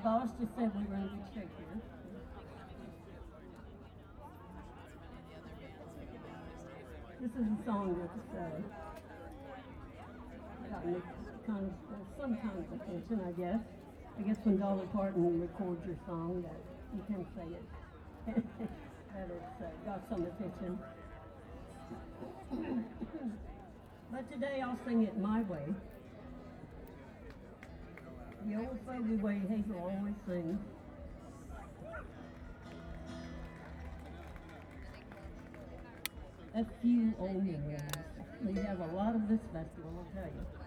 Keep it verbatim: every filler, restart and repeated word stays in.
boss just said we were in good shape here. This is a song that's uh, gotten kind of, uh, some kind of attention, I guess. I guess when Dolly Parton records your song, that you can say it, that it's uh, got some attention. But today I'll sing it my way. The old fogey way Hazel always sings. A few old memories. We have a lot of this festival, I'll tell you.